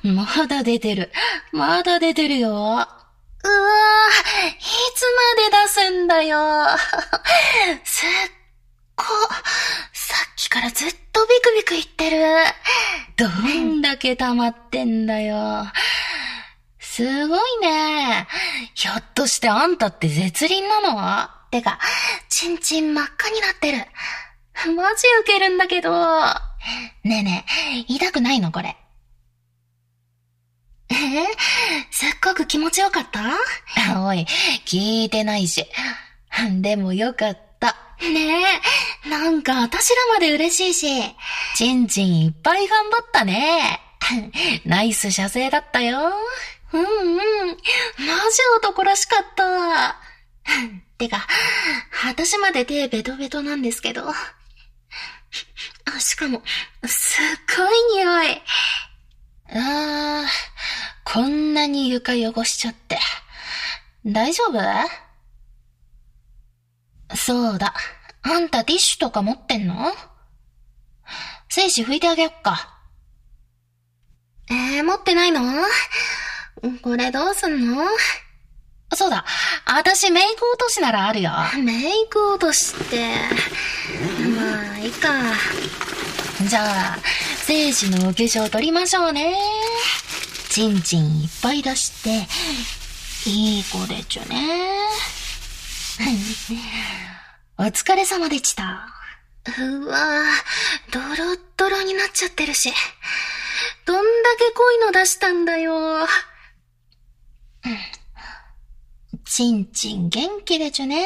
まだ出てる。まだ出てるよ。 うわぁ、いつまで出すんだよ。すっご、さっきからずっとビクビク言ってる。 どんだけ溜まってんだよ。すごいね。ひょっとしてあんたって絶倫なの？ てか、ちんちん真っ赤になってる。マジウケるんだけど。 ねえねえ、痛くないのこれ。 すっごく気持ちよかった？ おい、聞いてないし。でもよかった。 ねえ、なんか私らまで嬉しいし。 ちんちんいっぱい頑張ったね。ナイス射精だったよ。 マジ男らしかった。てか、私まで手ベトベトなんですけど。しかも、すっごい匂い。 こんなに床汚しちゃって。大丈夫？そうだ。あんたティッシュとか持ってんの？精子拭いてあげよっか。 持ってないの？これどうすんの？ そうだ。私メイク落としならあるよ。 メイク落としって。まあ、いいか。 じゃあ、精子のお化粧取りましょうね。ちんちんいっぱい出して、いい子でちゅね。お疲れ様でした。 うわぁ、ドロッドロになっちゃってるし。どんだけ濃いの出したんだよ。 ちんちん元気でちゅね。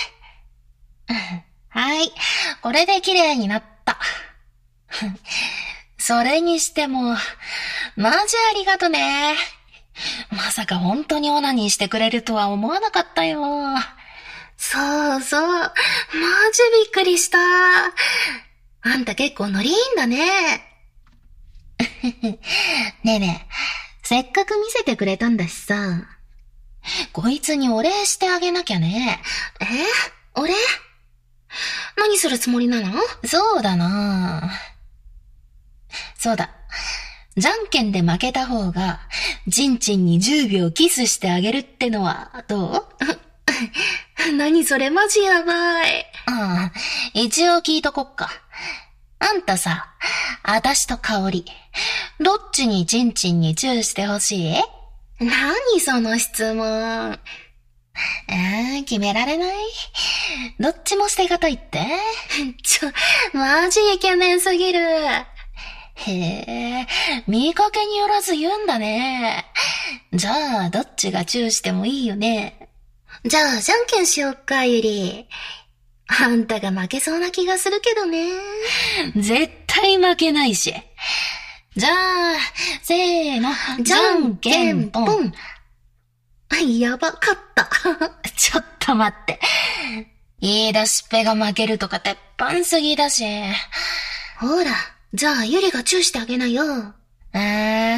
はい、これで綺麗になった。それにしても、マジありがとね。まさか本当にオナニーしてくれるとは思わなかったよ。 そうそう、マジびっくりした。あんた結構ノリいいんだね。 ねえねえ、せっかく見せてくれたんだしさ。こいつにお礼してあげなきゃね。 お礼？何するつもりなの？ そうだな。そうだ。じゃんけんで負けた方が、ちんちんに10秒キスしてあげるってのはどう？ 何それマジやばい。 一応聞いとこっか。あんたさ、あたしと香り、どっちにちんちんにチューしてほしい？ 何その質問。 決められない？どっちもしてがたいって？ マジイケメンすぎる。 へえ、見かけによらず言うんだね。じゃあ、どっちがチューしてもいいよね。 じゃあ、じゃんけんしよっか、ゆり。あんたが負けそうな気がするけどね。 絶対負けないし。じゃあ、せーの、じゃんけんぽん。 やばかった。 ちょっと待って。言い出しっぺが負けるとか鉄板すぎだし。 ほら、じゃあゆりがチューしてあげなよ。 まあ、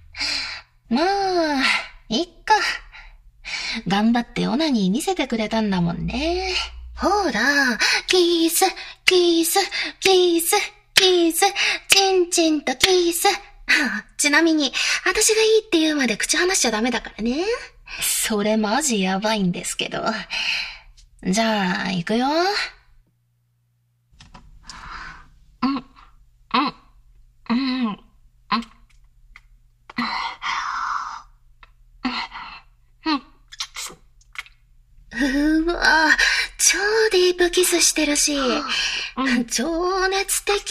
いっか。頑張ってオナニー見せてくれたんだもんね。 ほら、キス、キス、キス、キス、チンチンとキス。ちなみに、私がいいって言うまで口離しちゃダメだからね。 それマジやばいんですけど。じゃあ、行くよ。 うわ、超ディープキスしてるし、超熱的。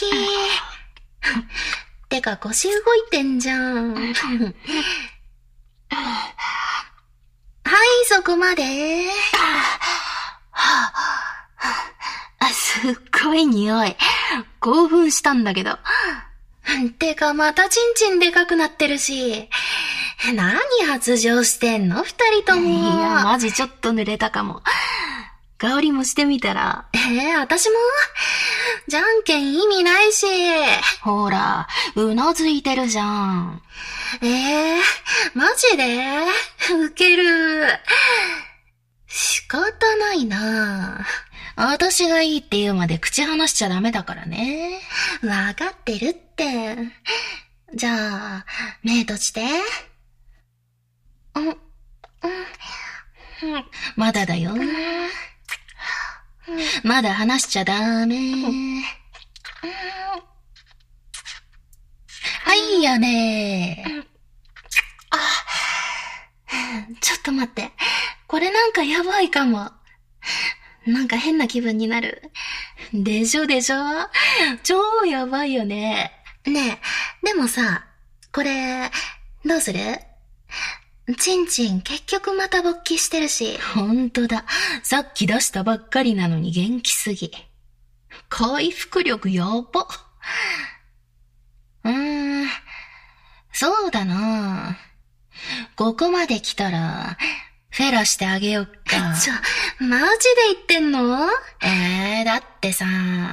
てか腰動いてんじゃん。はい、そこまで。 すっごい匂い。興奮したんだけど。 てかまたチンチンでかくなってるし。何発情してんの二人とも。 いや、マジちょっと濡れたかも。香りもしてみたら。 私もじゃんけん意味ないし。 ほら、うなずいてるじゃん。 マジでウケる。仕方ないな。 私がいいって言うまで口離しちゃダメだからね。 わかってるって。 じゃあ、目閉じて。 まだだよ。まだ話しちゃダメ。はいやね。 ちょっと待って。これなんかやばいかも。なんか変な気分になる。 でしょでしょ？超やばいよね。 ねえ、でもさ、これ、どうする？ちんちん結局また勃起してるし。 ほんとだ。さっき出したばっかりなのに元気すぎ。回復力やば。そうだな。ここまで来たら、フェラしてあげよっか。 マジで言ってんの？ だってさ、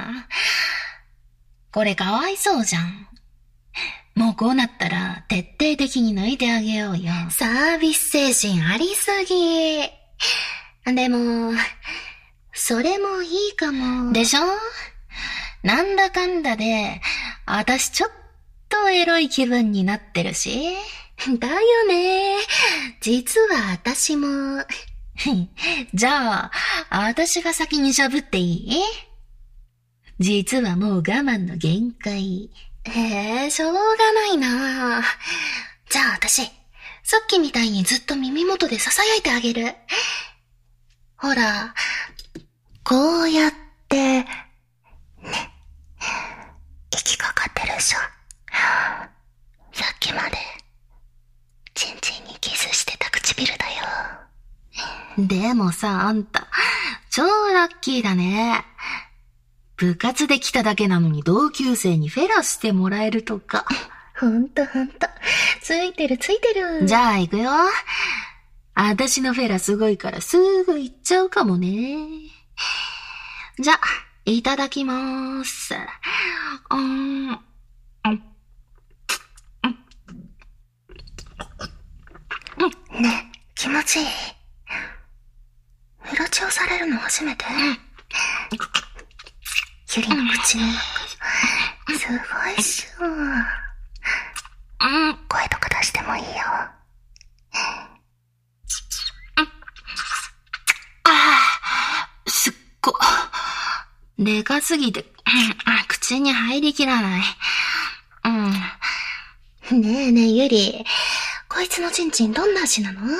これかわいそうじゃん。もうこうなったら徹底的に抜いてあげようよ。 サービス精神ありすぎ。でも、それもいいかも。 でしょ？なんだかんだで、私ちょっとエロい気分になってるし。 だよね。実は私も。 じゃあ、私が先にしゃぶっていい？実はもう我慢の限界。 しょうがないな。じゃあ私、さっきみたいにずっと耳元で囁いてあげる。ほら、こうやって、ね、息かかってるでしょ。さっきまで、ちんちんにキスしてた唇だよ。 でもさ、あんた、超ラッキーだね。部活で来ただけなのに同級生にフェラしてもらえるとか。 ほんと。ついてる。 じゃあ行くよ。私のフェラすごいからすぐ行っちゃうかもね。じゃあ、いただきまーす。 ね、気持ちいい。フェラチオされるの初めて？ゆりの口の中、すごいっしょ。声とか出してもいいよ。 すっご。でかすぎて、口に入りきらない。 ねえゆり。こいつのちんちんどんな味なの？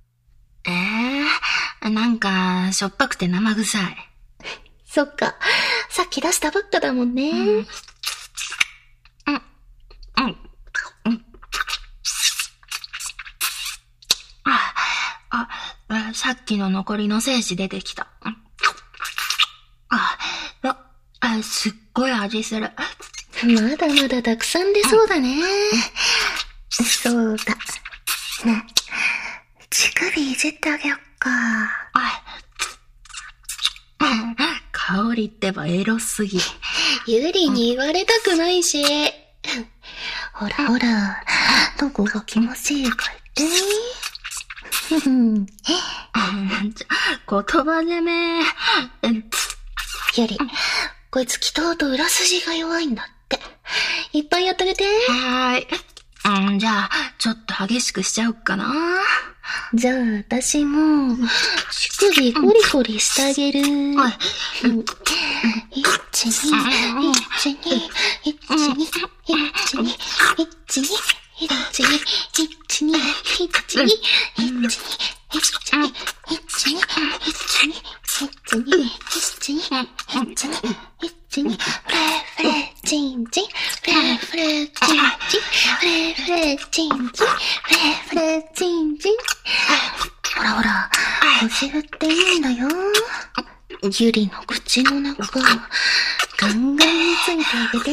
なんか、しょっぱくて生臭い。 そっか。さっき出したばっかだもんね。 さっきの残りの精子出てきた。すっごい味する。 まだまだたくさん出そうだね。そうだ。ね、乳首いじってあげよっか。 香りってばエロすぎ。 ゆりに言われたくないし。ほら、どこが気持ちいいか言ってみ。 言葉攻め。 ゆり、こいつ祈祷と裏筋が弱いんだって。いっぱいやってあげて。 はーい。じゃあ、ちょっと激しくしちゃおっかな。 じゃあ、私も、乳首ゴリゴリしてあげる。ほら、こじるっていいんだよ。ゆりの口の中、ガンガンについてあげて。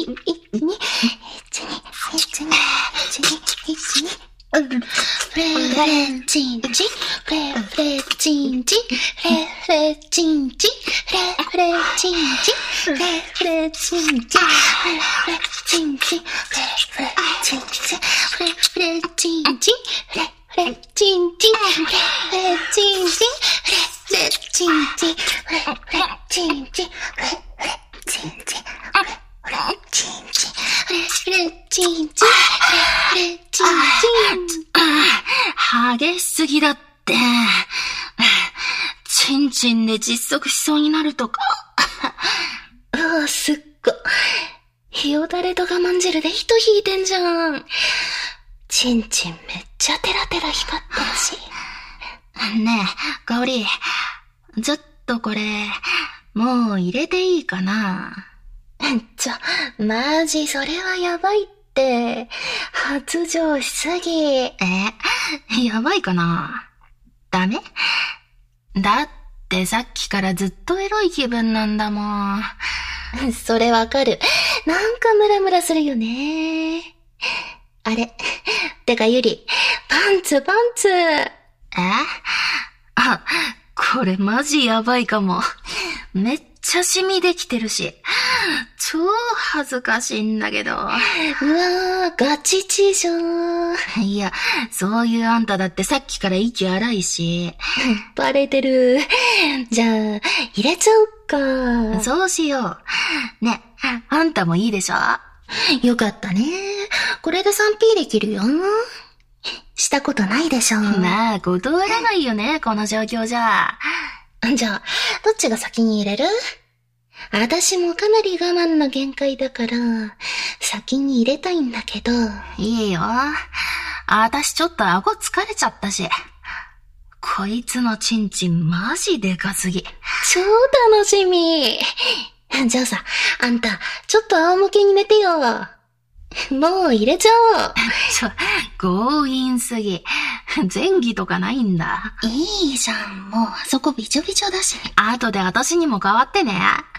フレレチンチ、フレフレチンチ、フレフレチンチ、フレフレチンチ、フレフレチンチ、フレフレチンチ、フレフレチンチ、フレフレチンチ、フレフレチンチ、フレフレチンチ、フレフレチンチ、フレフレチンチ、フレフレチンチ、フレフレチンチ、フレフレチンチ、フレフレチンチ。 激しすぎだって。チンチンで窒息しそうになるとか。 すっご。よだれと我慢汁で糸引いてんじゃん。チンチンめっちゃテラテラ光ってるし。 ねえ、香織。ちょっとこれ、もう入れていいかな？ マジそれはやばいって。発情しすぎ。 やばいかな？ダメ？だってさっきからずっとエロい気分なんだもん。 それわかる。なんかムラムラするよね。あれ。てかゆり、パンツ。 これマジやばいかも。めっちゃシミできてるし。超恥ずかしいんだけど。 うわー、ガチチじゃん。 いや、そういうあんただってさっきから息荒いし。 バレてる。じゃあ、入れちゃおっか。 そうしよう。ね、あんたもいいでしょ？ よかったね。これで 3P できるよ。したことないでしょ。 まあ、断らないよね、この状況じゃ。 じゃあ、どっちが先に入れる？私もかなり我慢の限界だから、先に入れたいんだけど。 いいよ。私ちょっと顎疲れちゃったし。こいつのチンチンマジでかすぎ。 超楽しみ。じゃあさ、あんた、ちょっと仰向けに寝てよ。もう入れちゃおう。 強引すぎ。前儀とかないんだ。 いいじゃん、もうあそこびちょびちょだし。 後で私にも代わってね。